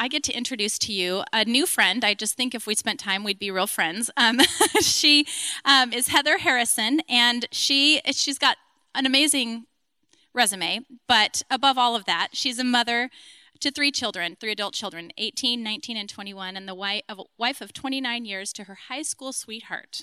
I get to introduce to you a new friend. I just think if we spent time, we'd be real friends. She is Heather Harrison, and she's got an amazing resume, but above all of that, she's a mother to three adult children, 18, 19, and 21, and the wife of 29 years to her high school sweetheart.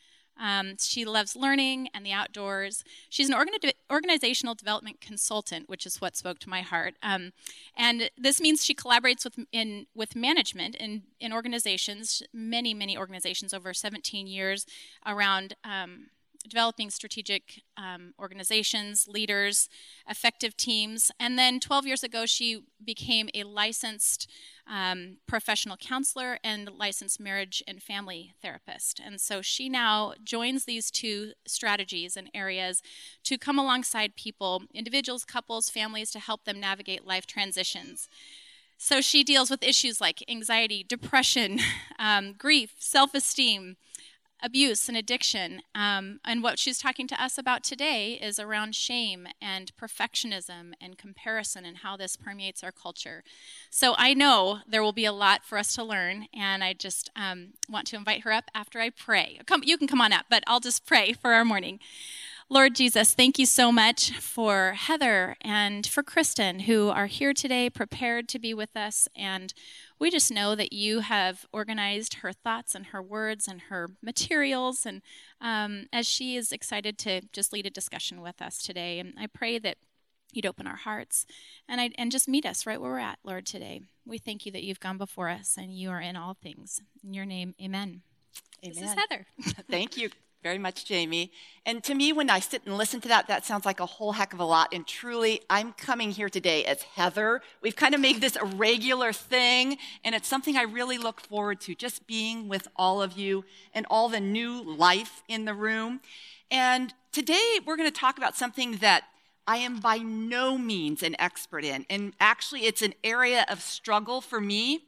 She loves learning and the outdoors. She's an organizational development consultant, which is what spoke to my heart. And this means she collaborates with management in organizations, many organizations over 17 years around developing strategic organizations, leaders, effective teams. And then 12 years ago, she became a licensed professional counselor and licensed marriage and family therapist. And so she now joins these two strategies and areas to come alongside people, individuals, couples, families, to help them navigate life transitions. So she deals with issues like anxiety, depression, grief, self-esteem, abuse and addiction. And what she's talking to us about today is around shame and perfectionism and comparison and how this permeates our culture. So I know there will be a lot for us to learn, and I just want to invite her up after I pray. You can come on up, but I'll just pray for our morning. Lord Jesus, thank you so much for Heather and for Kristen, who are here today, prepared to be with us. And we just know that you have organized her thoughts and her words and her materials, and as she is excited to just lead a discussion with us today. And I pray that you'd open our hearts and just meet us right where we're at, Lord, today. We thank you that you've gone before us and you are in all things. In your name, amen. Amen. This is Heather. Thank you very much, Jamie. And to me, when I sit and listen to that sounds like a whole heck of a lot. And truly, I'm coming here today as Heather. We've kind of made this a regular thing, and it's something I really look forward to, just being with all of you and all the new life in the room. And today, we're going to talk about something that I am by no means an expert in. And actually, it's an area of struggle for me.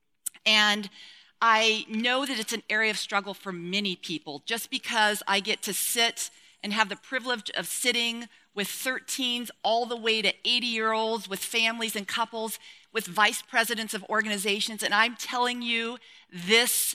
And I know that it's an area of struggle for many people, just because I get to sit and have the privilege of sitting with 13s all the way to 80-year-olds, with families and couples, with vice presidents of organizations. And I'm telling you, this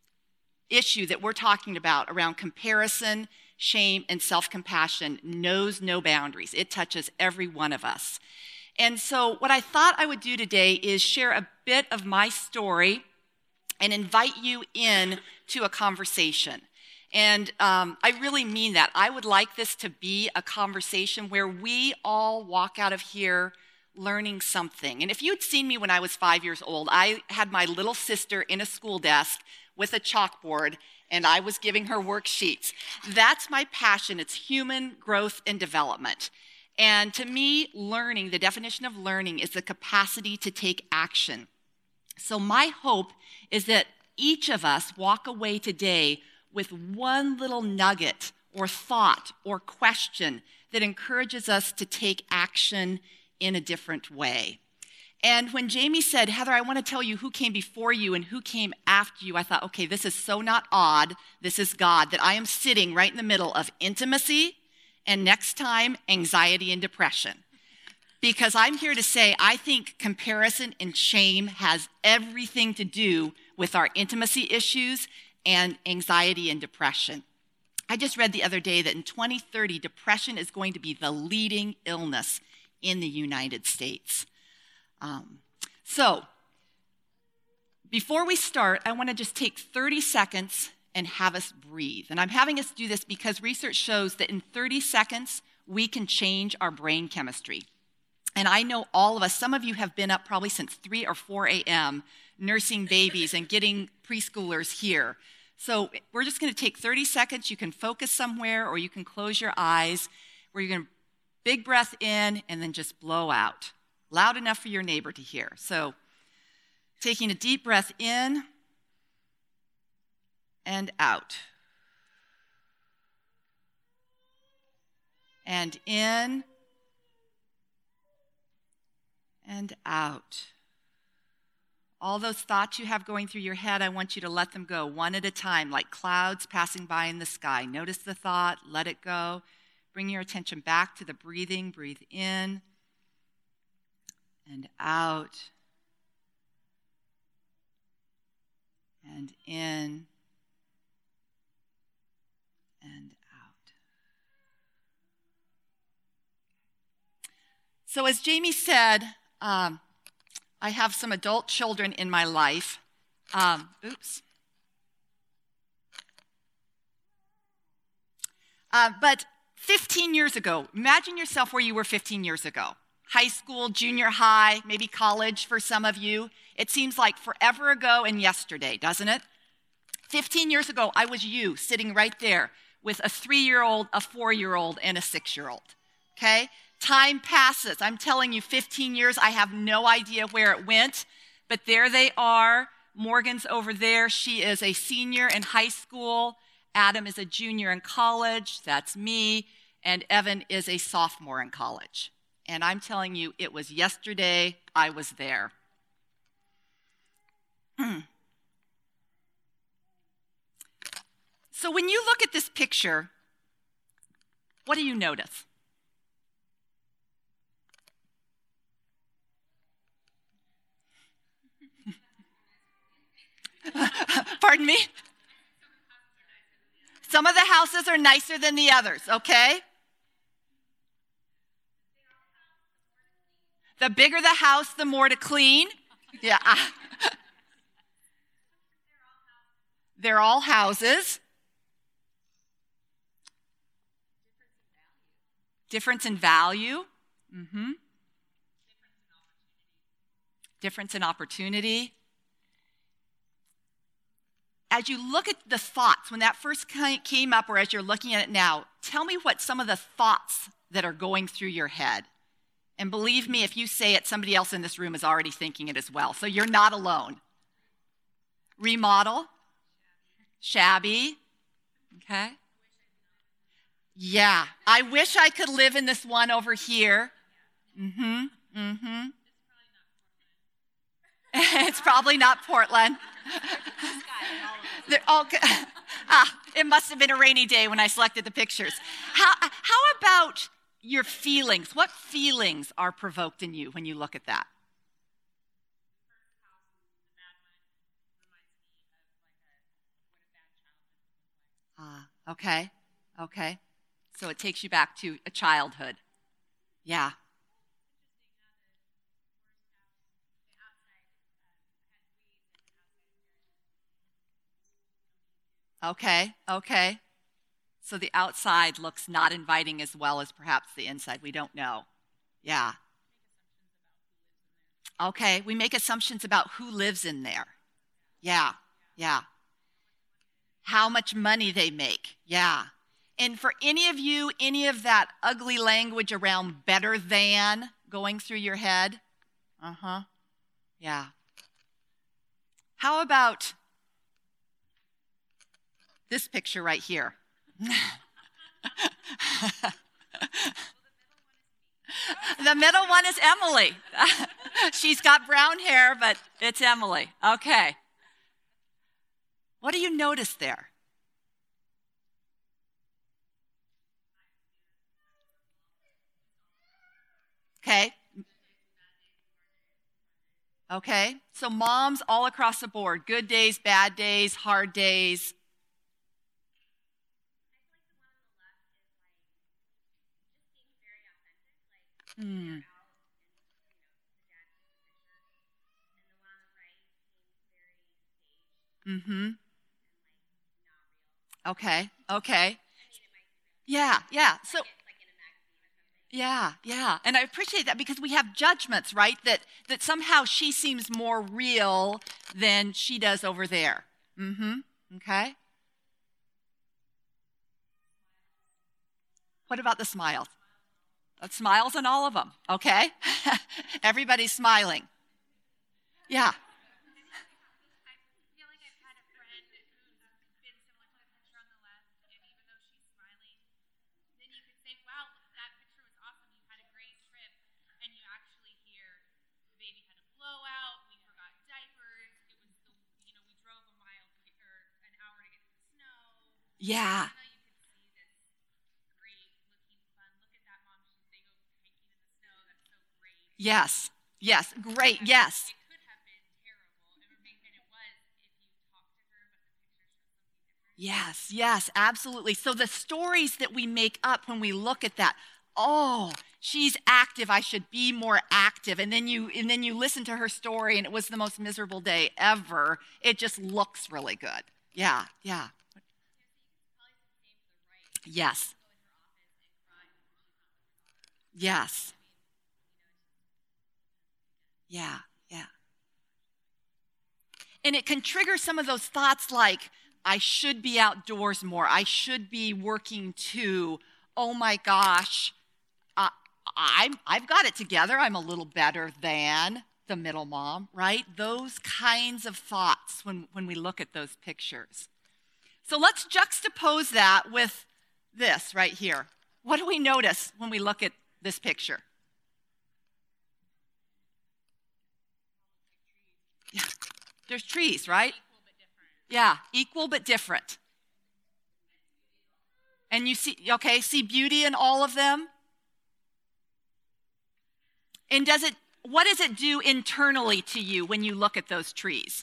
issue that we're talking about around comparison, shame, and self-compassion knows no boundaries. It touches every one of us. And so what I thought I would do today is share a bit of my story and invite you in to a conversation. And I really mean that. I would like this to be a conversation where we all walk out of here learning something. And if you'd seen me when I was 5 years old, I had my little sister in a school desk with a chalkboard, and I was giving her worksheets. That's my passion. It's human growth and development. And to me, learning, the definition of learning, is the capacity to take action. So my hope is that each of us walk away today with one little nugget or thought or question that encourages us to take action in a different way. And when Jamie said, Heather, I want to tell you who came before you and who came after you, I thought, okay, this is so not odd. This is God, that I am sitting right in the middle of intimacy and next time, anxiety and depression. Because I'm here to say, I think comparison and shame has everything to do with our intimacy issues and anxiety and depression. I just read the other day that in 2030, depression is going to be the leading illness in the United States. So, before we start, I want to just take 30 seconds and have us breathe. And I'm having us do this because research shows that in 30 seconds, we can change our brain chemistry. And I know all of us, some of you have been up probably since 3 or 4 a.m. nursing babies and getting preschoolers here. So we're just going to take 30 seconds. You can focus somewhere or you can close your eyes, where you're going to big breath in and then just blow out. Loud enough for your neighbor to hear. So taking a deep breath in and out. And in and out. All those thoughts you have going through your head, I want you to let them go one at a time, like clouds passing by in the sky. Notice the thought, let it go. Bring your attention back to the breathing. Breathe in and out and in and out. So as Jamie said, I have some adult children in my life. But 15 years ago, imagine yourself where you were 15 years ago. High school, junior high, maybe college for some of you. It seems like forever ago and yesterday, doesn't it? 15 years ago, I was you sitting right there with a 3-year-old, a 4-year-old, and a 6-year-old, okay? Time passes. I'm telling you, 15 years, I have no idea where it went, but there they are. Morgan's over there. She is a senior in high school. Adam is a junior in college. That's me. And Evan is a sophomore in college. And I'm telling you, it was yesterday I was there. So when you look at this picture, what do you notice? Pardon me? Some of the houses are nicer than the others, okay? The bigger the house, the more to clean. Yeah. They're all houses. Difference in value. Mm-hmm. Difference in opportunity. As you look at the thoughts, when that first came up, or as you're looking at it now, tell me what some of the thoughts that are going through your head. And believe me, if you say it, somebody else in this room is already thinking it as well. So you're not alone. Remodel. Shabby. Okay. Yeah. I wish I could live in this one over here. Mm-hmm. Mm-hmm. It's probably not Portland. It must have been a rainy day when I selected the pictures. How about your feelings? What feelings are provoked in you when you look at that? Okay. So it takes you back to a childhood. Yeah. Okay. So the outside looks not inviting as well as perhaps the inside. We don't know. Yeah. Okay, we make assumptions about who lives in there. Yeah. How much money they make. Yeah. And for any of you, any of that ugly language around better than going through your head? Yeah. How about this picture right here? The middle one is Emily. She's got brown hair, but it's Emily. Okay. What do you notice there? Okay. So moms all across the board, good days, bad days, hard days. Okay. Yeah. So yeah. And I appreciate that because we have judgments, right? That somehow she seems more real than she does over there. Okay. What about the smiles? Smiles on all of them, okay? Everybody's smiling. Yeah. Yeah. Yes. Great. Yes. Yes, absolutely. So the stories that we make up when we look at that, oh, she's active, I should be more active. And then you listen to her story and it was the most miserable day ever. It just looks really good. Yeah. Yes. Yes. Yeah. And it can trigger some of those thoughts like, I should be outdoors more. I should be working too. Oh my gosh, I've got it together. I'm a little better than the middle mom, right? Those kinds of thoughts when we look at those pictures. So let's juxtapose that with this right here. What do we notice when we look at this picture? Yeah. There's trees, right? Yeah, equal but different. And you see beauty in all of them? And what does it do internally to you when you look at those trees?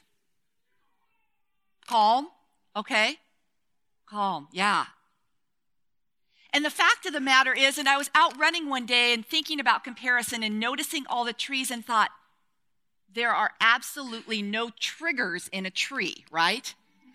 Calm, okay? Calm, yeah. And the fact of the matter is, and I was out running one day and thinking about comparison and noticing all the trees and thought, there are absolutely no triggers in a tree, right?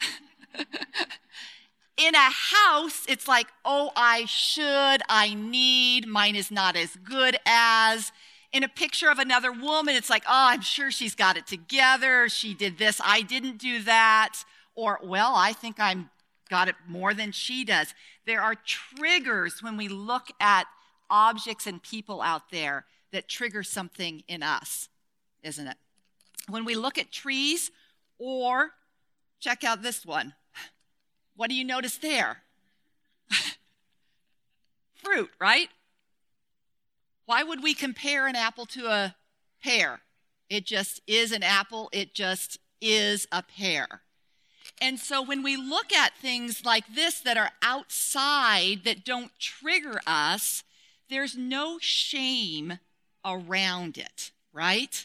In a house, it's like, oh, I should, I need, mine is not as good as. In a picture of another woman, it's like, oh, I'm sure she's got it together. She did this, I didn't do that. Or, well, I think I'm got it more than she does. There are triggers when we look at objects and people out there that trigger something in us, isn't it? When we look at trees, or check out this one. What do you notice there? Fruit, right? Why would we compare an apple to a pear? It just is an apple. It just is a pear. And so when we look at things like this that are outside, that don't trigger us, there's no shame around it, right?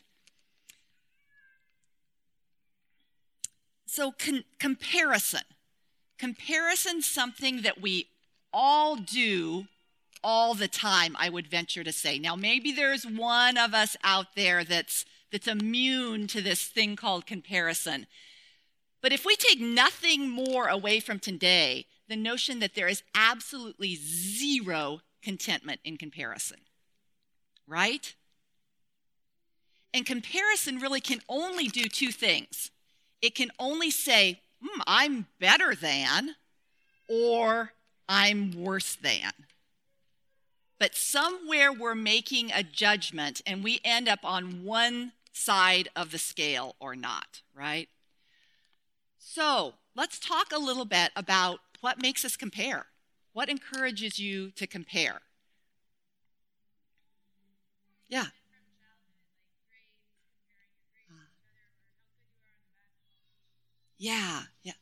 So comparison. Comparison's something that we all do all the time, I would venture to say. Now, maybe there's one of us out there that's immune to this thing called comparison. But if we take nothing more away from today, the notion that there is absolutely zero contentment in comparison, right? And comparison really can only do two things. It can only say, I'm better than, or I'm worse than. But somewhere we're making a judgment and we end up on one side of the scale or not, right? So let's talk a little bit about what makes us compare. What encourages you to compare? Yeah. Yeah.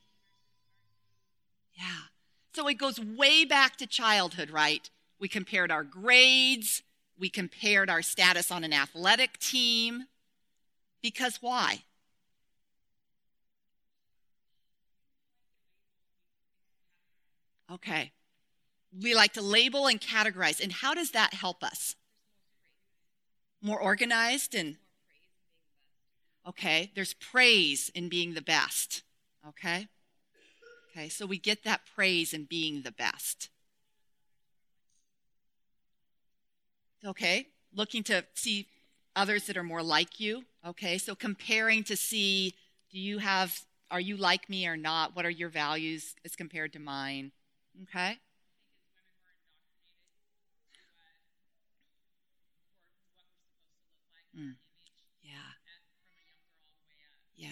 So it goes way back to childhood, right? We compared our grades. We compared our status on an athletic team. Because why? Okay. We like to label and categorize. And how does that help us? More organized and... Okay, there's praise in being the best. Okay, so we get that praise in being the best. Okay, looking to see others that are more like you. Okay, so comparing to see, are you like me or not? What are your values as compared to mine? Okay. Yeah.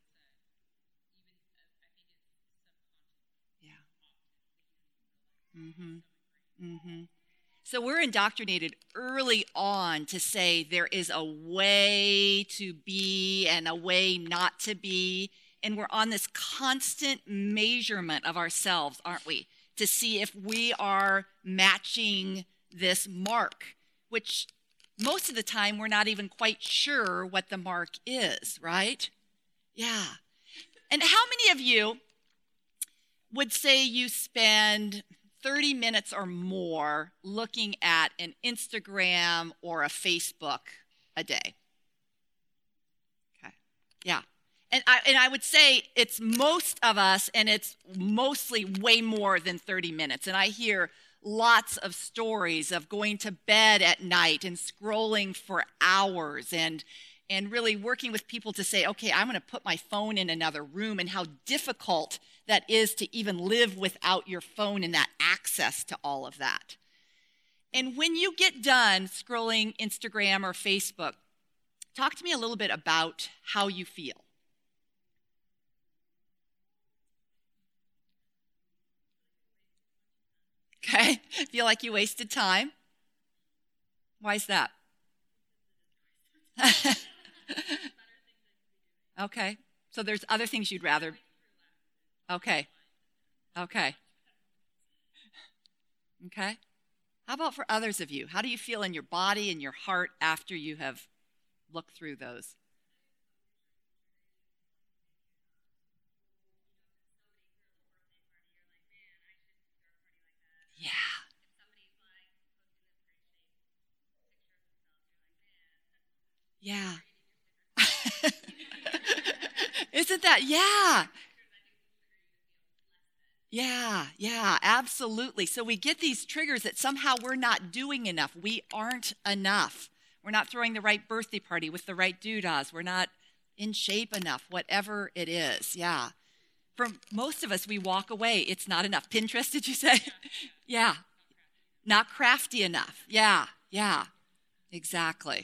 So we're indoctrinated early on to say there is a way to be and a way not to be. And we're on this constant measurement of ourselves, aren't we? To see if we are matching this mark, which most of the time we're not even quite sure what the mark is, right? Yeah. And how many of you, would say you spend 30 minutes or more looking at an Instagram or a Facebook a day? Okay, yeah. And I would say it's most of us, and it's mostly way more than 30 minutes. And I hear lots of stories of going to bed at night and scrolling for hours and really working with people to say, okay, I'm going to put my phone in another room, and how difficult that is to even live without your phone and that access to all of that. And when you get done scrolling Instagram or Facebook, talk to me a little bit about how you feel. Okay, feel like you wasted time? Why is that? Okay, so there's other things you'd rather. Okay. Okay. How about for others of you? How do you feel in your body and your heart after you have looked through those? Yeah. Yeah. Isn't that? Yeah. Yeah, absolutely. So we get these triggers that somehow we're not doing enough. We aren't enough. We're not throwing the right birthday party with the right doodahs. We're not in shape enough, whatever it is. Yeah. For most of us, we walk away. It's not enough. Pinterest, did you say? Yeah. Not crafty enough. Yeah. Exactly.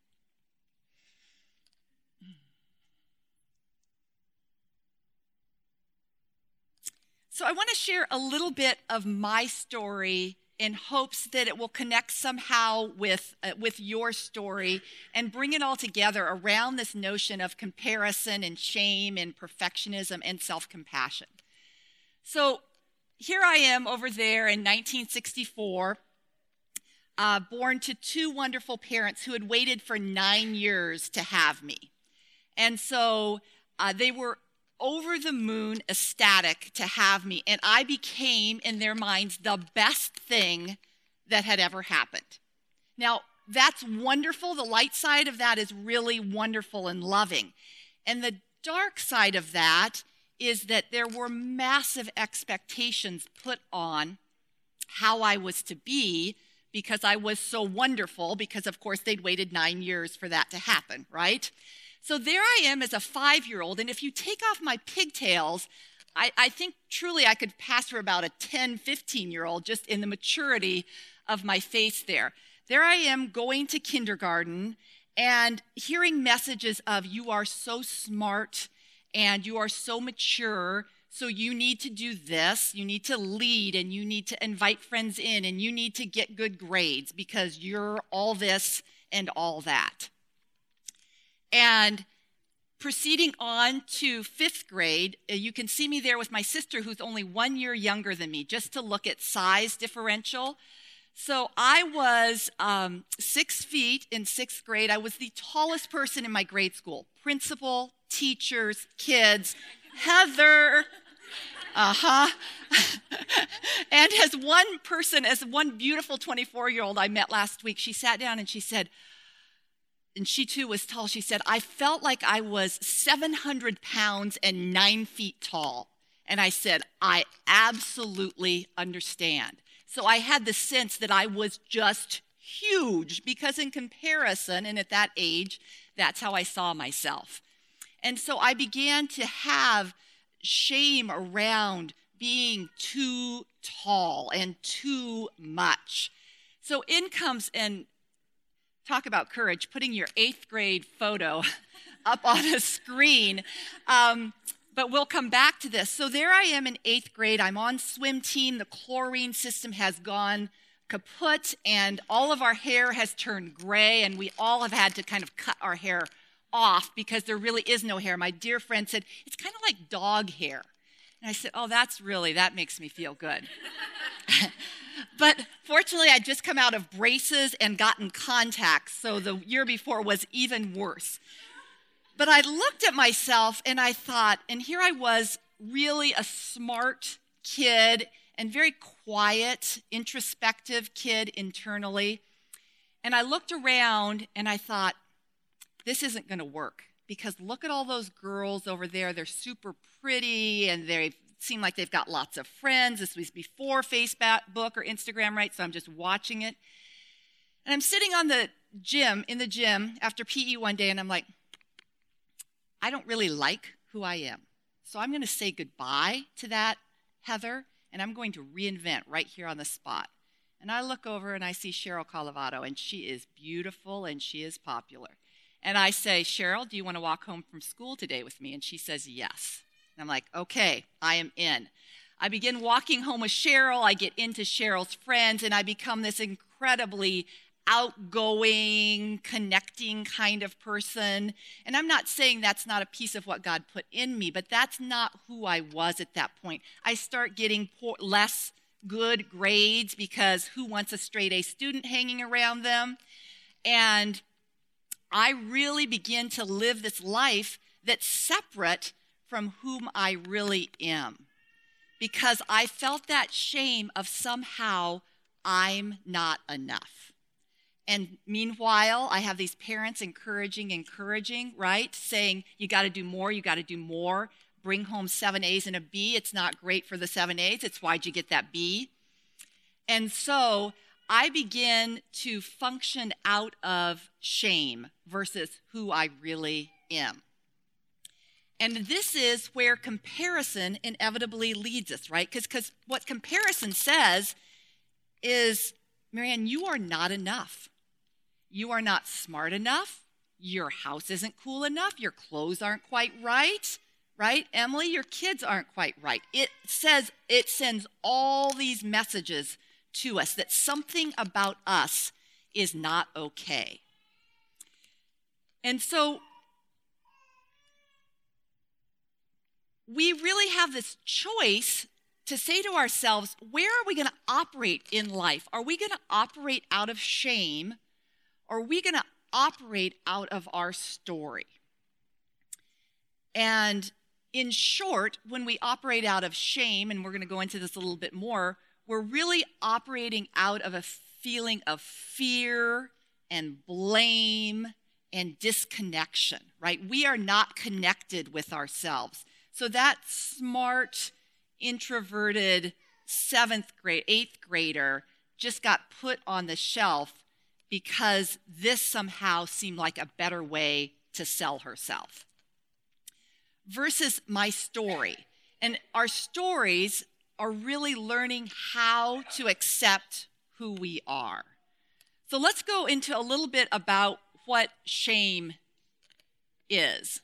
So I want to share a little bit of my story in hopes that it will connect somehow with your story and bring it all together around this notion of comparison and shame and perfectionism and self-compassion. So here I am over there in 1964, born to two wonderful parents who had waited for 9 years to have me. And so they were over the moon ecstatic to have me, and I became, in their minds, the best thing that had ever happened. Now, that's wonderful. The light side of that is really wonderful and loving. And the dark side of that is that there were massive expectations put on how I was to be because I was so wonderful, because, of course, they'd waited 9 years for that to happen, right? So there I am as a 5-year-old, and if you take off my pigtails, I think truly I could pass for about a 10, 15-year-old just in the maturity of my face there. There I am going to kindergarten and hearing messages of, you are so smart and you are so mature, so you need to do this, you need to lead, and you need to invite friends in, and you need to get good grades because you're all this and all that. And proceeding on to 5th grade, you can see me there with my sister who's only 1 year younger than me, just to look at size differential. So I was 6 feet in 6th grade. I was the tallest person in my grade school. Principal, teachers, kids, Heather. And as one beautiful 24-year-old I met last week, she sat down and she said, and she too was tall, she said, I felt like I was 700 pounds and 9 feet tall. And I said, I absolutely understand. So I had the sense that I was just huge, because in comparison, and at that age, that's how I saw myself. And so I began to have shame around being too tall and too much. So in comes, and talk about courage, putting your 8th grade photo up on a screen. But we'll come back to this. So there I am in 8th grade. I'm on swim team. The chlorine system has gone kaput, and all of our hair has turned gray, and we all have had to kind of cut our hair off because there really is no hair. My dear friend said, it's kind of like dog hair. And I said, oh, that makes me feel good. But fortunately, I'd just come out of braces and gotten contacts, so the year before was even worse. But I looked at myself and I thought, and here I was, really a smart, kid and very quiet, introspective kid internally. And I looked around and I thought, this isn't going to work because look at all those girls over there. They're super pretty and they seem like they've got lots of friends. This was before Facebook or Instagram, right? So I'm just watching it. And I'm sitting in the gym after PE one day and I'm like, I don't really like who I am. So I'm going to say goodbye to that, Heather, and I'm going to reinvent right here on the spot. And I look over and I see Cheryl Colavado, and she is beautiful and she is popular. And I say, Cheryl, do you want to walk home from school today with me? And she says, yes. And I'm like, okay, I am in. I begin walking home with Cheryl. I get into Cheryl's friends, and I become this incredibly outgoing, connecting kind of person. And I'm not saying that's not a piece of what God put in me, but that's not who I was at that point. I start getting less good grades because who wants a straight A student hanging around them? And I really begin to live this life that's separate from whom I really am because I felt that shame of somehow I'm not enough. And meanwhile, I have these parents encouraging, right? Saying, you got to do more. Bring home 7 A's and a B. It's not great for the 7 A's. It's why'd you get that B? And so I begin to function out of shame versus who I really am. And this is where comparison inevitably leads us, right? Because what comparison says is, Marianne, you are not enough. You are not smart enough. Your house isn't cool enough. Your clothes aren't quite right, right? Emily, your kids aren't quite right. It sends all these messages to us that something about us is not okay. And so we really have this choice to say to ourselves, where are we going to operate in life? Are we going to operate out of shame? Or are we going to operate out of our story? And in short, when we operate out of shame, and we're going to go into this a little bit more, we're really operating out of a feeling of fear and blame and disconnection, right? We are not connected with ourselves. So that smart, introverted 8th grader just got put on the shelf because this somehow seemed like a better way to sell herself. Versus my story. And our stories are really learning how to accept who we are. So let's go into a little bit about what shame is.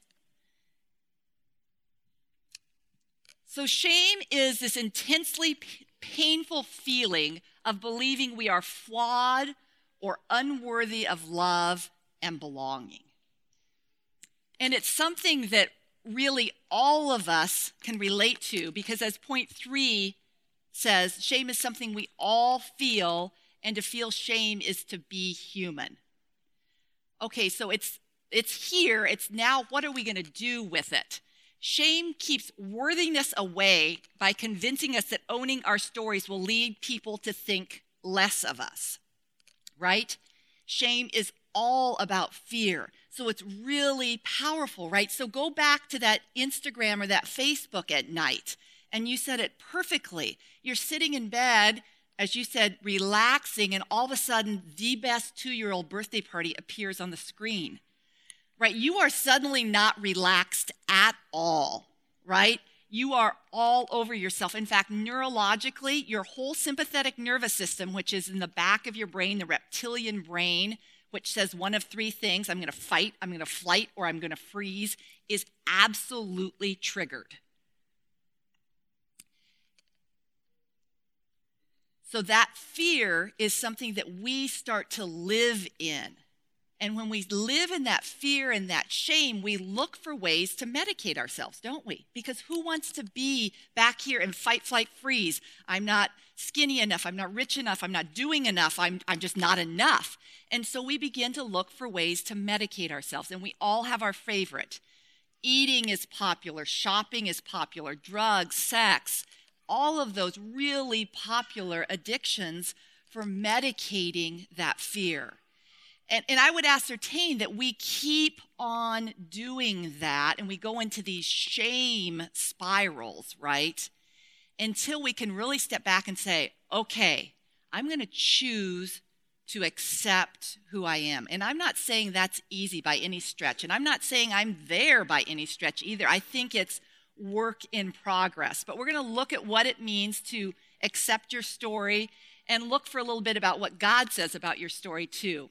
So shame is this intensely painful feeling of believing we are flawed or unworthy of love and belonging. And it's something that really all of us can relate to because as point 3 says, shame is something we all feel, and to feel shame is to be human. Okay, so it's here, it's now, what are we going to do with it? Shame keeps worthiness away by convincing us that owning our stories will lead people to think less of us, right? Shame is all about fear. So it's really powerful, right? So go back to that Instagram or that Facebook at night, and you said it perfectly. You're sitting in bed, as you said, relaxing, and all of a sudden, the best 2-year-old birthday party appears on the screen, right? You are suddenly not relaxed at all, right? You are all over yourself. In fact, neurologically, your whole sympathetic nervous system, which is in the back of your brain, the reptilian brain, which says one of 3 things, I'm going to fight, I'm going to flight, or I'm going to freeze, is absolutely triggered. So that fear is something that we start to live in. And when we live in that fear and that shame, we look for ways to medicate ourselves, don't we? Because who wants to be back here and fight, flight, freeze? I'm not skinny enough. I'm not rich enough. I'm not doing enough. I'm just not enough. And so we begin to look for ways to medicate ourselves. And we all have our favorite. Eating is popular. Shopping is popular. Drugs, sex, all of those really popular addictions for medicating that fear. And I would ascertain that we keep on doing that, and we go into these shame spirals, right? Until we can really step back and say, okay, I'm going to choose to accept who I am. And I'm not saying that's easy by any stretch. And I'm not saying I'm there by any stretch either. I think it's work in progress. But we're going to look at what it means to accept your story and look for a little bit about what God says about your story too.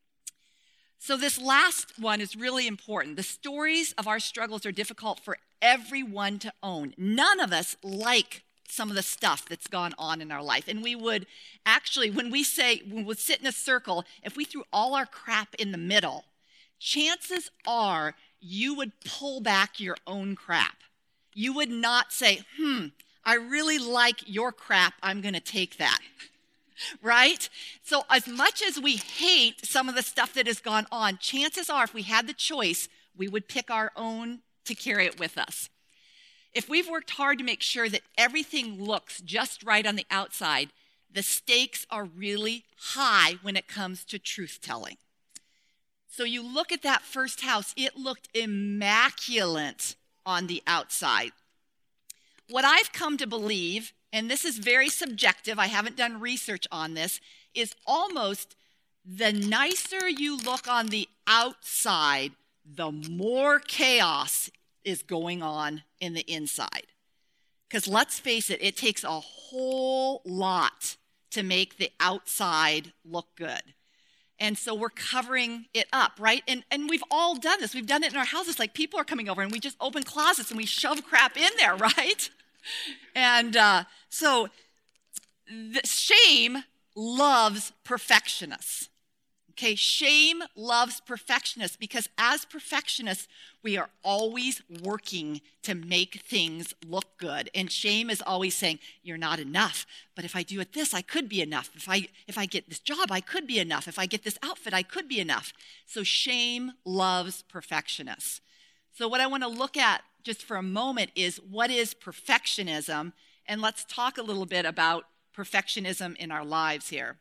So this last one is really important. The stories of our struggles are difficult for everyone to own. None of us like some of the stuff that's gone on in our life. And we would actually, when we sit in a circle, if we threw all our crap in the middle, chances are you would pull back your own crap. You would not say, I really like your crap, I'm going to take that. Right? So as much as we hate some of the stuff that has gone on, chances are if we had the choice, we would pick our own to carry it with us. If we've worked hard to make sure that everything looks just right on the outside, the stakes are really high when it comes to truth-telling. So you look at that first house, it looked immaculate on the outside. What I've come to believe, and this is very subjective, I haven't done research on this, is almost the nicer you look on the outside, the more chaos is going on in the inside. Because let's face it, it takes a whole lot to make the outside look good. And so we're covering it up, right? And we've all done this. We've done it in our houses. Like people are coming over and we just open closets and we shove crap in there, right? And so the shame loves perfectionists. Okay, shame loves perfectionists because as perfectionists, we are always working to make things look good. And shame is always saying, you're not enough. But if I do it this, I could be enough. If I get this job, I could be enough. If I get this outfit, I could be enough. So shame loves perfectionists. So what I want to look at just for a moment is what is perfectionism? And let's talk a little bit about perfectionism in our lives here.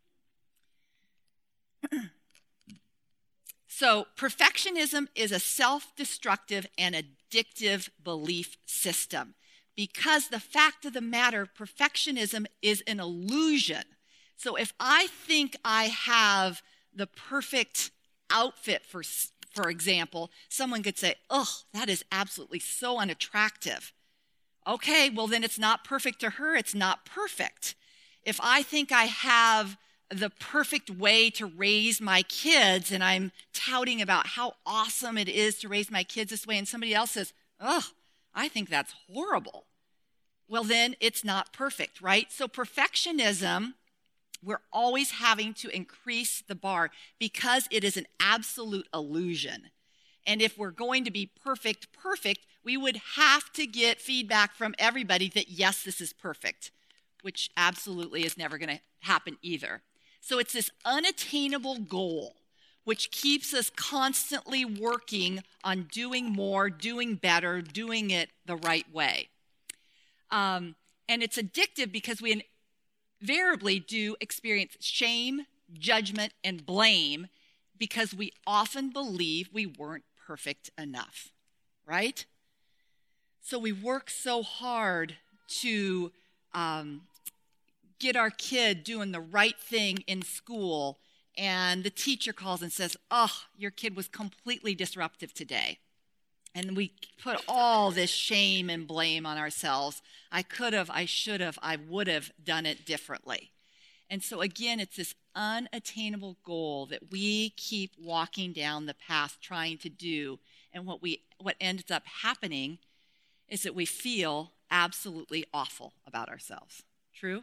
So perfectionism is a self-destructive and addictive belief system because the fact of the matter, perfectionism is an illusion. So if I think I have the perfect outfit, for example, someone could say, that is absolutely so unattractive. Okay, well then it's not perfect to her, it's not perfect. If I think I have the perfect way to raise my kids and I'm touting about how awesome it is to raise my kids this way and somebody else says, I think that's horrible. Well, then it's not perfect, right? So perfectionism, we're always having to increase the bar because it is an absolute illusion. And if we're going to be perfect, we would have to get feedback from everybody that, yes, this is perfect, which absolutely is never going to happen either. So it's this unattainable goal, which keeps us constantly working on doing more, doing better, doing it the right way. And it's addictive because we invariably do experience shame, judgment, and blame because we often believe we weren't perfect enough, right? So we work so hard to get our kid doing the right thing in school, and the teacher calls and says, your kid was completely disruptive today. And we put all this shame and blame on ourselves. I could have, I should have, I would have done it differently. And so again, it's this unattainable goal that we keep walking down the path trying to do. And what ends up happening is that we feel absolutely awful about ourselves. True?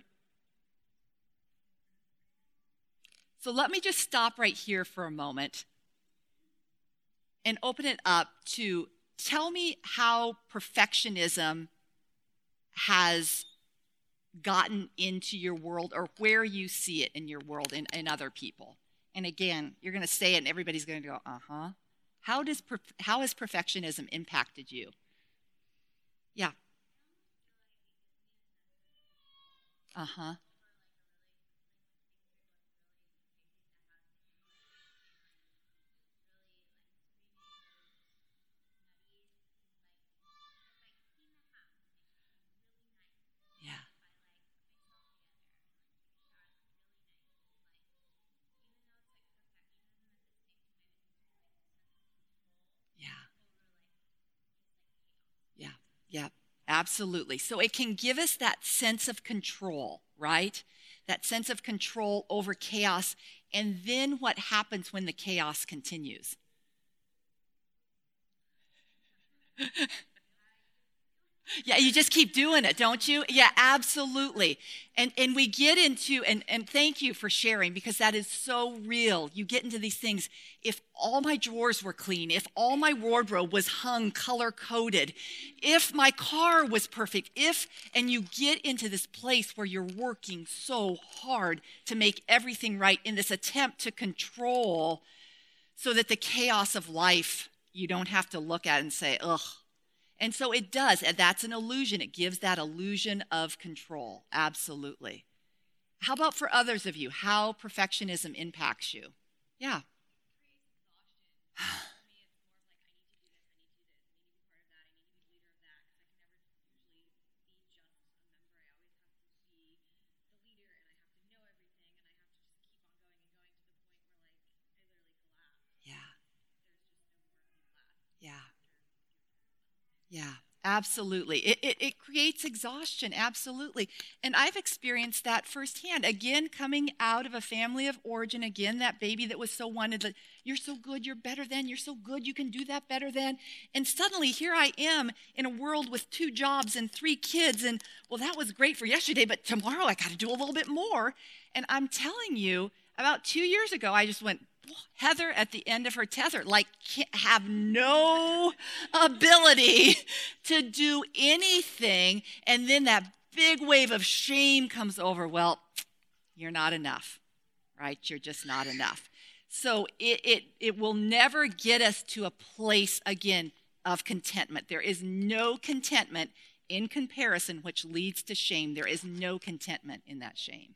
So let me just stop right here for a moment and open it up to tell me how perfectionism has gotten into your world or where you see it in your world and in other people. And again, you're going to say it and everybody's going to go, How has perfectionism impacted you? Yeah. Uh-huh. Yeah. Yeah. Yeah. Yeah. Absolutely. So it can give us that sense of control, right? That sense of control over chaos. And then what happens when the chaos continues? Yeah, you just keep doing it, don't you? Yeah, absolutely. And we get into and thank you for sharing because that is so real. You get into these things. If all my drawers were clean, if all my wardrobe was hung color coded, if my car was perfect, if and you get into this place where you're working so hard to make everything right in this attempt to control so that the chaos of life you don't have to look at and say, ugh. And so it does. And that's an illusion. It gives that illusion of control. Absolutely. How about for others of you, how perfectionism impacts you? Yeah. Yeah. Yeah. Yeah, absolutely. It creates exhaustion, absolutely. And I've experienced that firsthand. Again, coming out of a family of origin, again, that baby that was so wanted, that you're so good, you're better than, you're so good, you can do that better than. And suddenly here I am in a world with 2 jobs and 3 kids. And well, that was great for yesterday, but tomorrow I got to do a little bit more. And I'm telling you, about 2 years ago, I just went, Heather at the end of her tether, like have no ability to do anything. And then that big wave of shame comes over. Well, you're not enough, right? You're just not enough. So it will never get us to a place again of contentment. There is no contentment in comparison, which leads to shame. There is no contentment in that shame.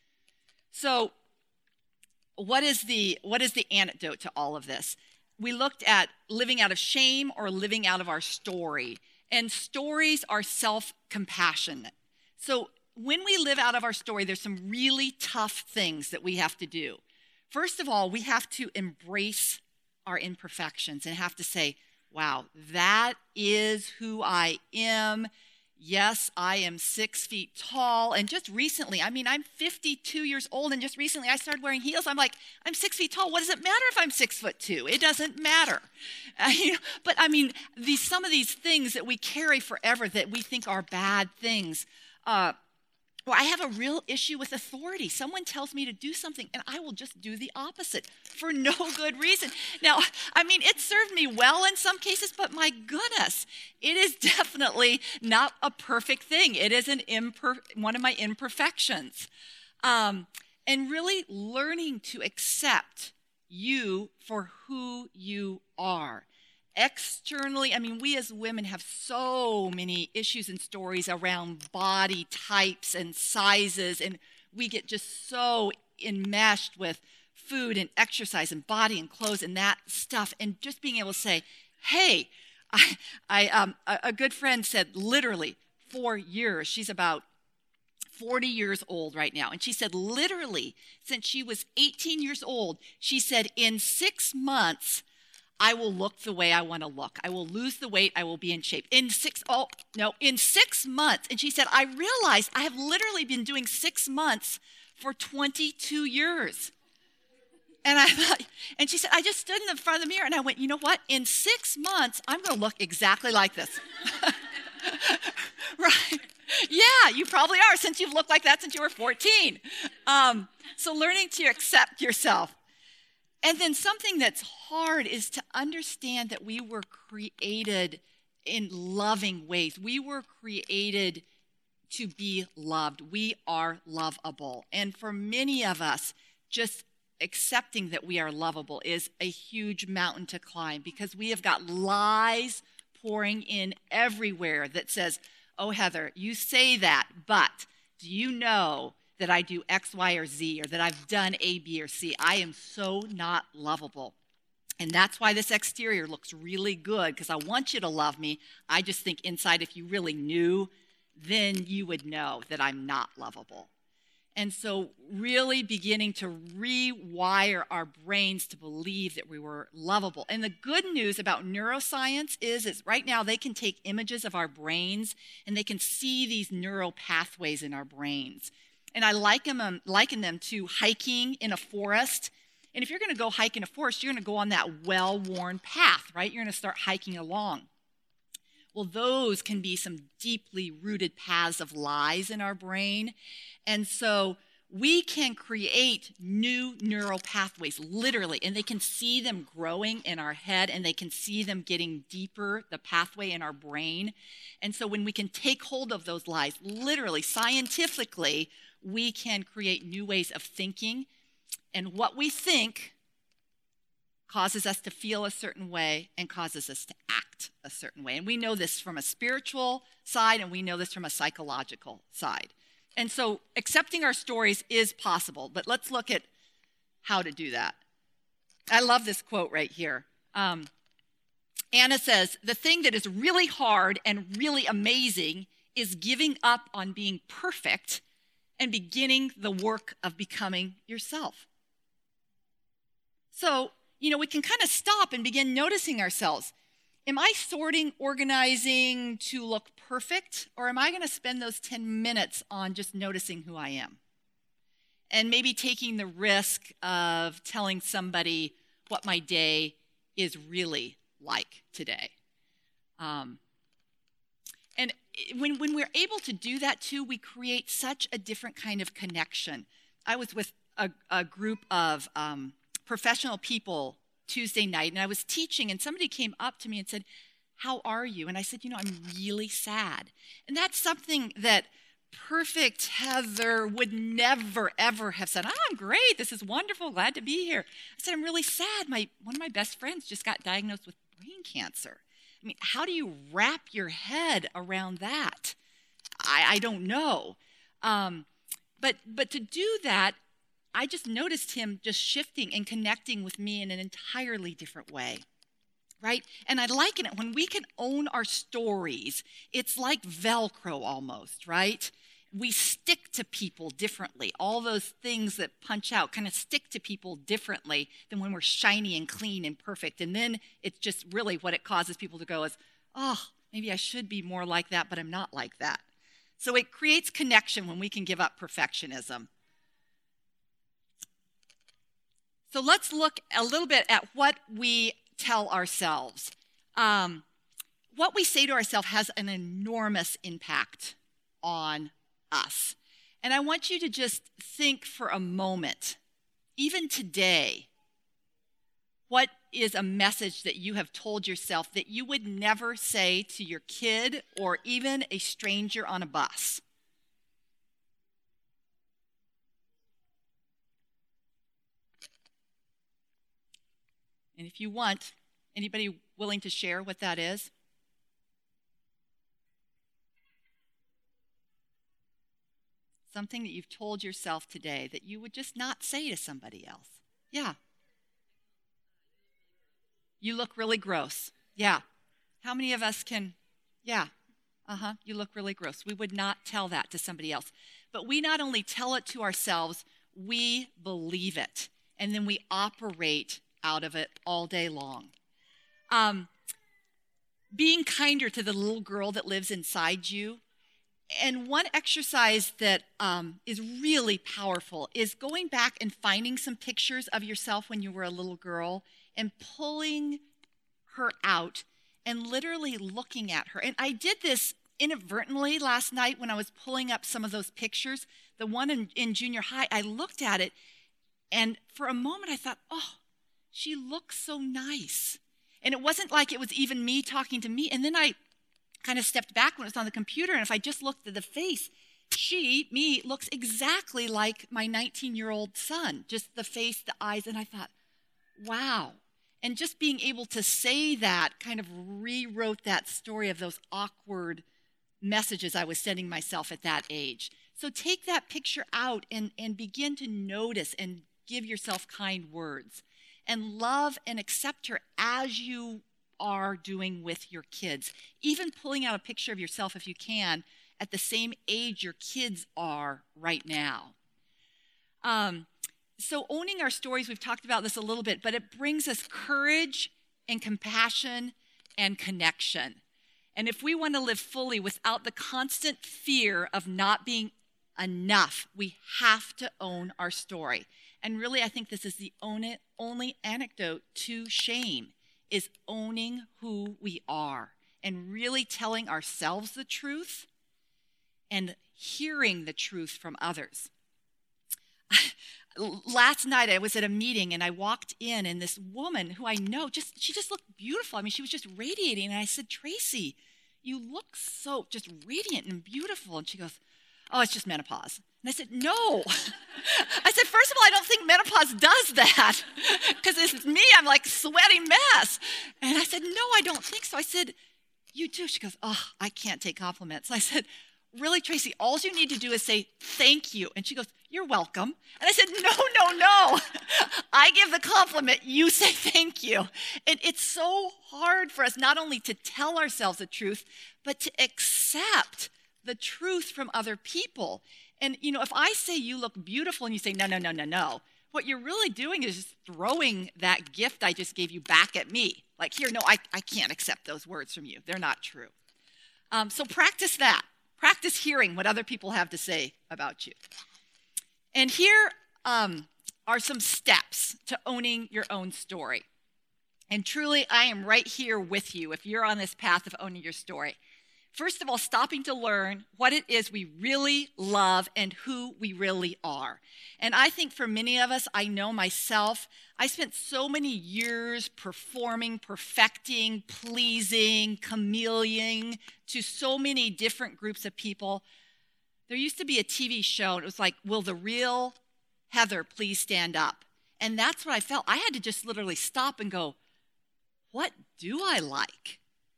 So what is the antidote to all of this? We looked at living out of shame or living out of our story. And stories are self-compassionate. So when we live out of our story, there's some really tough things that we have to do. First of all, we have to embrace our imperfections and have to say, wow, that is who I am. Yes, I am 6 feet tall. And just recently, I'm 52 years old, and just recently I started wearing heels. I'm like, I'm 6 feet tall. What does it matter if I'm 6'2"? It doesn't matter. But some of these things that we carry forever that we think are bad things. Well, I have a real issue with authority. Someone tells me to do something, and I will just do the opposite for no good reason. Now, it served me well in some cases, but my goodness, it is definitely not a perfect thing. It is one of my imperfections. And really learning to accept you for who you are. Externally, we as women have so many issues and stories around body types and sizes, and we get just so enmeshed with food and exercise and body and clothes and that stuff, and just being able to say, hey, a good friend said literally 4 years, she's about 40 years old right now, and she said literally since she was 18 years old, she said in 6 months, I will look the way I want to look. I will lose the weight. I will be in shape. In 6 months. And she said, I realized I have literally been doing 6 months for 22 years. And I thought, and she said, I just stood in the front of the mirror and I went, you know what? In 6 months, I'm going to look exactly like this. Right. Yeah, you probably are, since you've looked like that since you were 14. So learning to accept yourself. And then something that's hard is to understand that we were created in loving ways. We were created to be loved. We are lovable. And for many of us, just accepting that we are lovable is a huge mountain to climb because we have got lies pouring in everywhere that says, oh, Heather, you say that, but do you know that I do X, Y, or Z, or that I've done A, B, or C? I am so not lovable. And that's why this exterior looks really good, because I want you to love me. I just think inside, if you really knew, then you would know that I'm not lovable. And so really beginning to rewire our brains to believe that we were lovable. And the good news about neuroscience is right now they can take images of our brains and they can see these neural pathways in our brains. And I liken them to hiking in a forest. And if you're going to go hike in a forest, you're going to go on that well-worn path, right? You're going to start hiking along. Well, those can be some deeply rooted paths of lies in our brain. And so we can create new neural pathways, literally, and they can see them growing in our head, and they can see them getting deeper, the pathway in our brain. And so when we can take hold of those lies, literally, scientifically, we can create new ways of thinking. And what we think causes us to feel a certain way and causes us to act a certain way. And we know this from a spiritual side, and we know this from a psychological side. And so accepting our stories is possible, but let's look at how to do that. I love this quote right here. Anna says, "The thing that is really hard and really amazing is giving up on being perfect and beginning the work of becoming yourself." So, we can kind of stop and begin noticing ourselves. Am I sorting, organizing to look perfect, or am I going to spend those 10 minutes on just noticing who I am? And maybe taking the risk of telling somebody what my day is really like today. And when we're able to do that too, we create such a different kind of connection. I was with a group of professional people Tuesday night, and I was teaching, and somebody came up to me and said, "How are you?" And I said, "I'm really sad." And that's something that perfect Heather would never, ever have said. "Oh, I'm great. This is wonderful. Glad to be here." I said, "I'm really sad. One of my best friends just got diagnosed with brain cancer." I mean, how do you wrap your head around that? I don't know. But to do that, I just noticed him just shifting and connecting with me in an entirely different way, right? And I liken it, when we can own our stories, it's like Velcro almost, right? We stick to people differently. All those things that punch out kind of stick to people differently than when we're shiny and clean and perfect. And then it's just really what it causes people to go is, "Oh, maybe I should be more like that, but I'm not like that." So it creates connection when we can give up perfectionism. So let's look a little bit at what we tell ourselves. What we say to ourselves has an enormous impact on us. And I want you to just think for a moment, even today, what is a message that you have told yourself that you would never say to your kid or even a stranger on a bus? And if you want, anybody willing to share what that is? Something that you've told yourself today that you would just not say to somebody else. Yeah. You look really gross. Yeah. How many of us can, yeah. You look really gross. We would not tell that to somebody else. But we not only tell it to ourselves, we believe it. And then we operate out of it all day long. Being kinder to the little girl that lives inside you. And one exercise that is really powerful is going back and finding some pictures of yourself when you were a little girl and pulling her out and literally looking at her. And I did this inadvertently last night when I was pulling up some of those pictures. The one in junior high, I looked at it, and for a moment I thought, "Oh, she looks so nice." And it wasn't like it was even me talking to me. And then I kind of stepped back when it was on the computer, and if I just looked at the face, me, looks exactly like my 19-year-old son, just the face, the eyes, and I thought, wow. And just being able to say that kind of rewrote that story of those awkward messages I was sending myself at that age. So take that picture out and begin to notice and give yourself kind words. And love and accept her as you are doing with your kids. Even pulling out a picture of yourself, if you can, at the same age your kids are right now. So owning our stories, we've talked about this a little bit, but it brings us courage and compassion and connection. And if we want to live fully without the constant fear of not being enough, we have to own our story. And really, I think this is the only antidote to shame, is owning who we are and really telling ourselves the truth and hearing the truth from others. Last night, I was at a meeting and I walked in, and this woman who I know, she just looked beautiful. I mean, she was just radiating. And I said, Tracy, you look so just radiant and beautiful. And she goes, oh, it's just menopause. And I said, no. I said, first of all, I don't think menopause does that, because it's me. I'm like sweaty mess. And I said, no, I don't think so. I said, you do. She goes, oh, I can't take compliments. I said, really, Tracy, all you need to do is say thank you. And she goes, you're welcome. And I said, no. I give the compliment, you say thank you. And it's so hard for us not only to tell ourselves the truth, but to accept the truth from other people. And, if I say you look beautiful and you say, no, what you're really doing is just throwing that gift I just gave you back at me. Like, here, no, I can't accept those words from you. They're not true. So practice that. Practice hearing what other people have to say about you. And here are some steps to owning your own story. And truly, I am right here with you if you're on this path of owning your story. First of all, stopping to learn what it is we really love and who we really are. And I think for many of us, I know myself, I spent so many years performing, perfecting, pleasing, chameleoning to so many different groups of people. There used to be a TV show, and it was like, will the real Heather please stand up? And that's what I felt. I had to just literally stop and go, what do I like?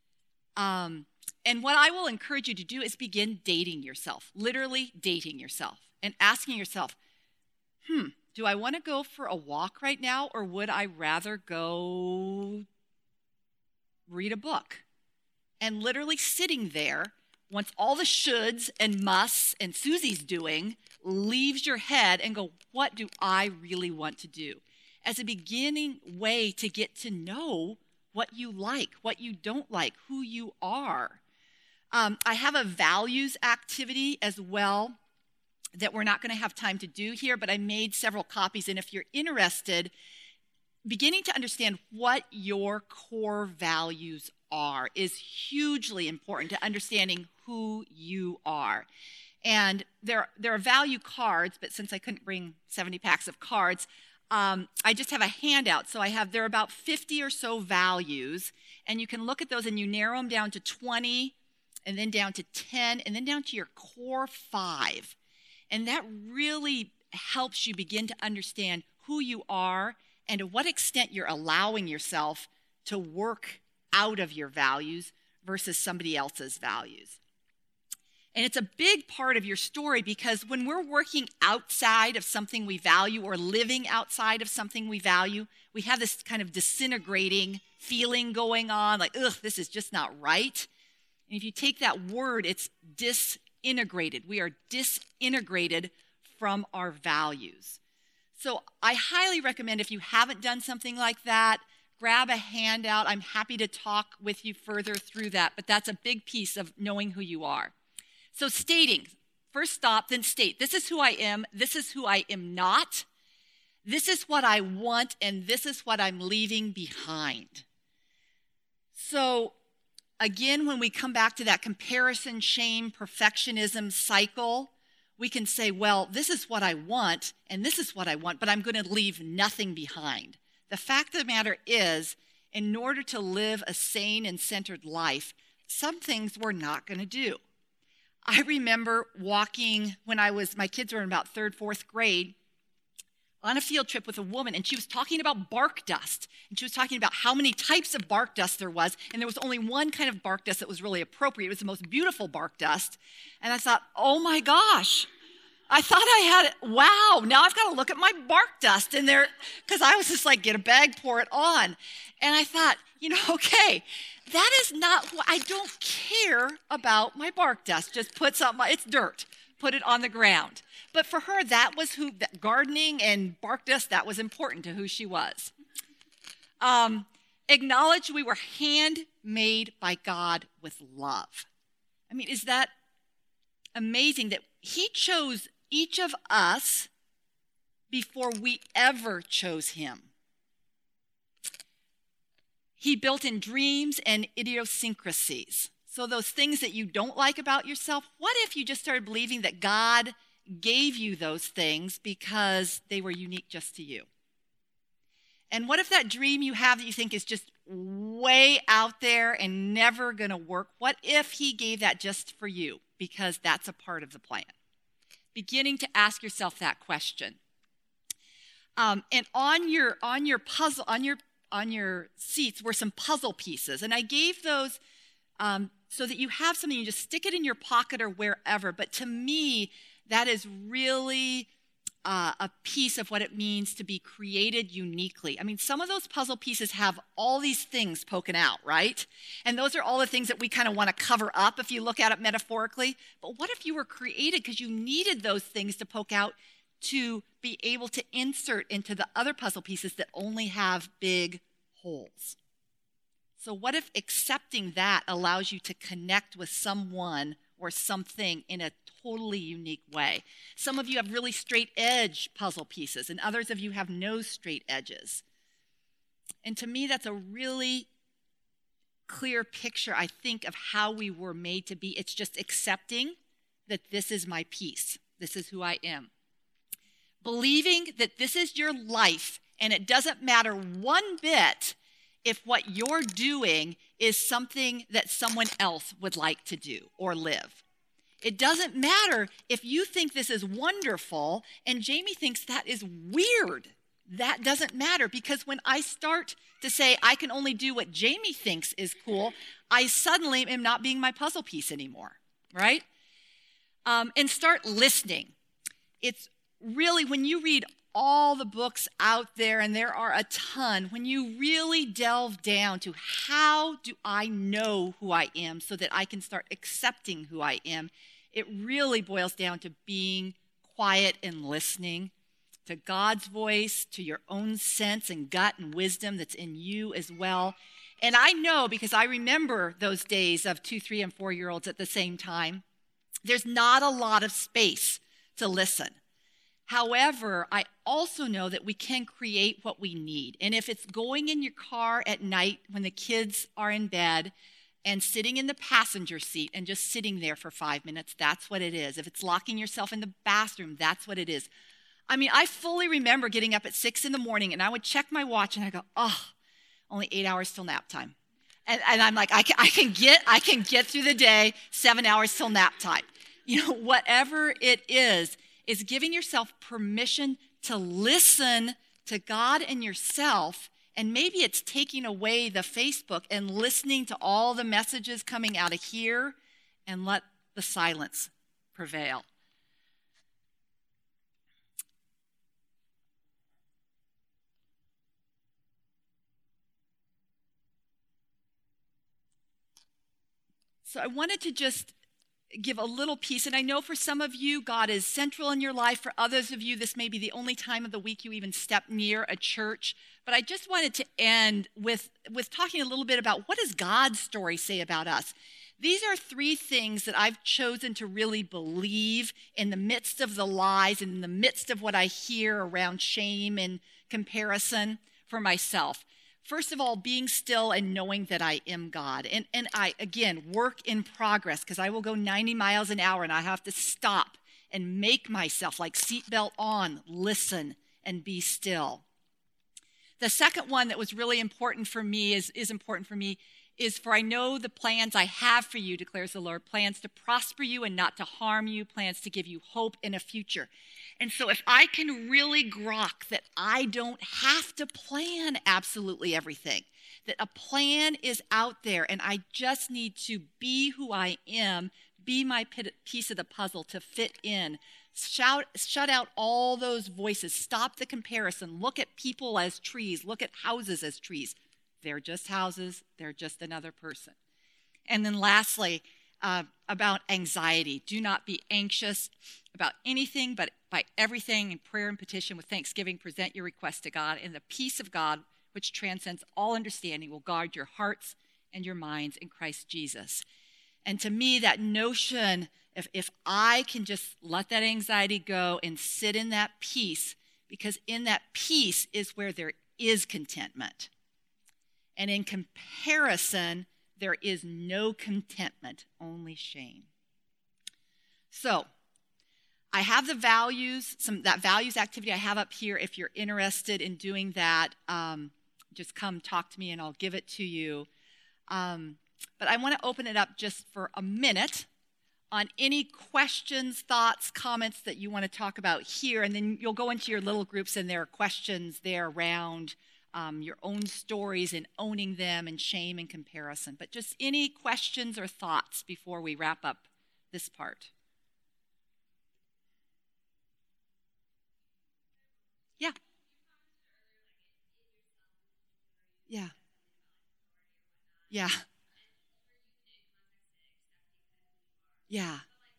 And what I will encourage you to do is begin dating yourself, literally dating yourself, and asking yourself, do I want to go for a walk right now, or would I rather go read a book? And literally sitting there, once all the shoulds and musts and Susie's doing leaves your head, and go, what do I really want to do? As a beginning way to get to know what you like, what you don't like, who you are. I have a values activity as well that we're not going to have time to do here, but I made several copies. And if you're interested, beginning to understand what your core values are is hugely important to understanding who you are. And there are value cards, but since I couldn't bring 70 packs of cards, I just have a handout. So there are about 50 or so values, and you can look at those and you narrow them down to 20, and then down to 10, and then down to your core 5. And that really helps you begin to understand who you are and to what extent you're allowing yourself to work out of your values versus somebody else's values. And it's a big part of your story, because when we're working outside of something we value or living outside of something we value, we have this kind of disintegrating feeling going on, like, ugh, this is just not right. And if you take that word, it's disintegrated. We are disintegrated from our values. So I highly recommend, if you haven't done something like that, grab a handout. I'm happy to talk with you further through that, but that's a big piece of knowing who you are. So stating, first stop, then state. This is who I am. This is who I am not. This is what I want, and this is what I'm leaving behind. So again, when we come back to that comparison, shame, perfectionism cycle, we can say, well, this is what I want, and this is what I want, but I'm going to leave nothing behind. The fact of the matter is, in order to live a sane and centered life, some things we're not going to do. I remember walking when my kids were in about 3rd, 4th grade. on a field trip with a woman, and she was talking about bark dust. And she was talking about how many types of bark dust there was, and there was only one kind of bark dust that was really appropriate. It was the most beautiful bark dust. And I thought, oh my gosh, I thought I had it. Wow, now I've got to look at my bark dust in there, because I was just like, get a bag, pour it on. And I thought, okay, that is not what, I don't care about my bark dust. Just put something, it's dirt, put it on the ground. But for her, that was that gardening and bark dust, that was important to who she was. Acknowledge we were handmade by God with love. I mean, is that amazing that he chose each of us before we ever chose him? He built in dreams and idiosyncrasies. So those things that you don't like about yourself, what if you just started believing that God gave you those things because they were unique just to you? And what if that dream you have that you think is just way out there and never going to work, what if he gave that just for you because that's a part of the plan? Beginning to ask yourself that question. And on your puzzle, on your seats were some puzzle pieces. And I gave those so that you have something, you just stick it in your pocket or wherever. But to me, that is really a piece of what it means to be created uniquely. I mean, some of those puzzle pieces have all these things poking out, right? And those are all the things that we kind of want to cover up if you look at it metaphorically. But what if you were created because you needed those things to poke out to be able to insert into the other puzzle pieces that only have big holes? So what if accepting that allows you to connect with someone or something in a totally unique way? Some of you have really straight edge puzzle pieces, and others of you have no straight edges. And to me, that's a really clear picture, I think, of how we were made to be. It's just accepting that this is my piece. This is who I am. Believing that this is your life, and it doesn't matter one bit if what you're doing is something that someone else would like to do or live. It doesn't matter if you think this is wonderful and Jamie thinks that is weird. That doesn't matter, because when I start to say I can only do what Jamie thinks is cool, I suddenly am not being my puzzle piece anymore, right? And start listening. It's really, when you read all the books out there, and there are a ton, when you really delve down to how do I know who I am so that I can start accepting who I am, it really boils down to being quiet and listening to God's voice, to your own sense and gut and wisdom that's in you as well. And I know, because I remember those days of 2, 3, and 4-year-olds at the same time, there's not a lot of space to listen. However, I also know that we can create what we need. And if it's going in your car at night when the kids are in bed and sitting in the passenger seat and just sitting there for 5 minutes, that's what it is. If it's locking yourself in the bathroom, that's what it is. I mean, I fully remember getting up at 6 in the morning, and I would check my watch and I go, only 8 hours till nap time. And I'm like, I can get through the day, 7 hours till nap time. Whatever it is giving yourself permission to listen to God and yourself. And maybe it's taking away the Facebook and listening to all the messages coming out of here and let the silence prevail. So I wanted to just give a little piece. And I know for some of you, God is central in your life. For others of you, this may be the only time of the week you even step near a church. But I just wanted to end with talking a little bit about, what does God's story say about us? These are 3 things that I've chosen to really believe in the midst of the lies and in the midst of what I hear around shame and comparison for myself. First of all, being still and knowing that I am God. And I, again, work in progress, because I will go 90 miles an hour and I have to stop and make myself, like seatbelt on, listen and be still. The second one that was really important for me is important for me is, for I know the plans I have for you, declares the Lord, plans to prosper you and not to harm you, plans to give you hope in a future. And so if I can really grok that I don't have to plan absolutely everything, that a plan is out there and I just need to be who I am, be my piece of the puzzle to fit in. Shut out all those voices. Stop the comparison. Look at people as trees. Look at houses as trees. They're just houses. They're just another person. And then lastly, about anxiety. Do not be anxious about anything, but by everything in prayer and petition with thanksgiving, present your request to God, and the peace of God, which transcends all understanding, will guard your hearts and your minds in Christ Jesus. And to me, that notion, if I can just let that anxiety go and sit in that peace, because in that peace is where there is contentment. And in comparison, there is no contentment, only shame. So, I have the values, that values activity I have up here. If you're interested in doing that, just come talk to me and I'll give it to you. But I want to open it up just for a minute on any questions, thoughts, comments that you want to talk about here. And then you'll go into your little groups and there are questions there around your own stories and owning them and shame and comparison. But just any questions or thoughts before we wrap up this part. Yeah. Yeah. Yeah. Yeah.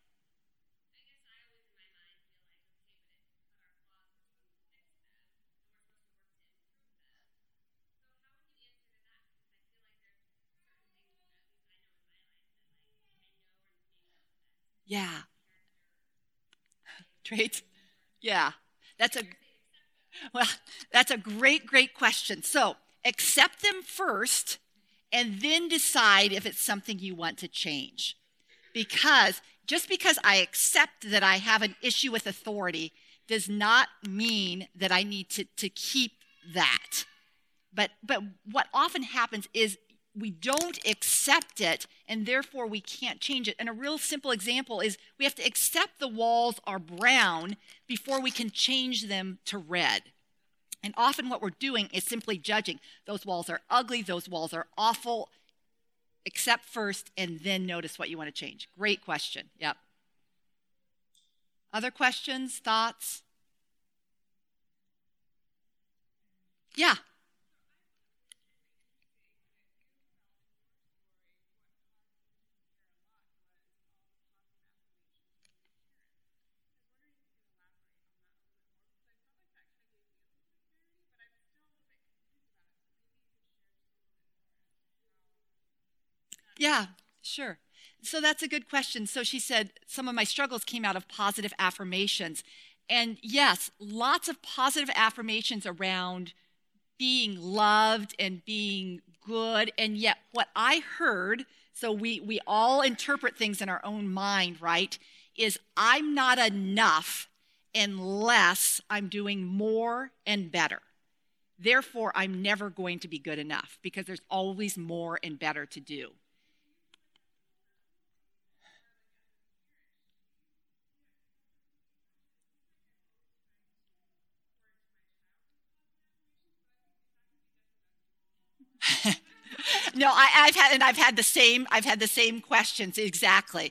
Yeah. Great. Yeah. That's a great question. So accept them first and then decide if it's something you want to change. Because just because I accept that I have an issue with authority does not mean that I need to keep that. But what often happens is we don't accept it, and therefore we can't change it. And a real simple example is we have to accept the walls are brown before we can change them to red. And often what we're doing is simply judging. Those walls are ugly, those walls are awful. Accept first, and then notice what you want to change. Great question. Yep. Other questions, thoughts? Yeah. Yeah, sure. So that's a good question. So she said, some of my struggles came out of positive affirmations. And yes, lots of positive affirmations around being loved and being good. And yet what I heard, so we all interpret things in our own mind, right, is I'm not enough unless I'm doing more and better. Therefore, I'm never going to be good enough because there's always more and better to do. No, I've had the same questions exactly.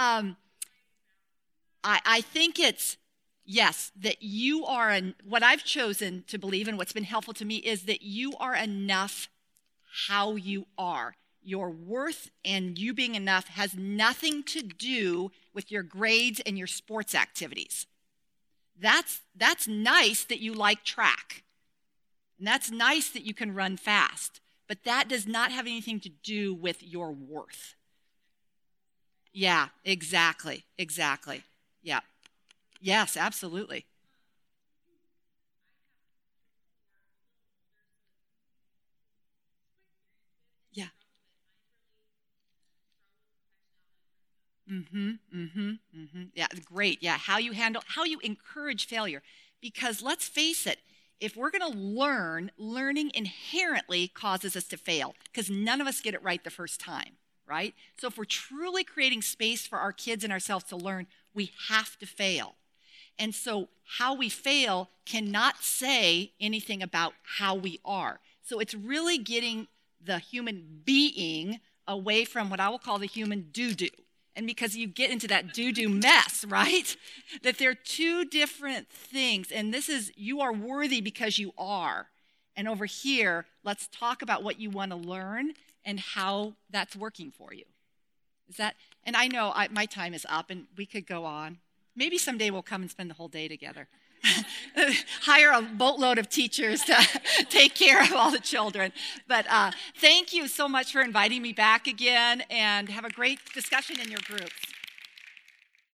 I think it's yes that you are what I've chosen to believe and what's been helpful to me is that you are enough how you are. Your worth and you being enough has nothing to do with your grades and your sports activities. That's nice that you like track. And that's nice that you can run fast. But that does not have anything to do with your worth. Yeah, exactly. Yeah. Yes, absolutely. Yeah. Yeah, great. Yeah, how you encourage failure. Because let's face it, if we're going to learn, learning inherently causes us to fail because none of us get it right the first time, right? So if we're truly creating space for our kids and ourselves to learn, we have to fail. And so how we fail cannot say anything about how we are. So it's really getting the human being away from what I will call the human doo-doo. And because you get into that doo-doo mess, right? That they're two different things. And this is, you are worthy because you are. And over here, let's talk about what you want to learn and how that's working for you. Is that, and I know my time is up and we could go on. Maybe someday we'll come and spend the whole day together. Hire a boatload of teachers to take care of all the children. But thank you so much for inviting me back again, and have a great discussion in your groups.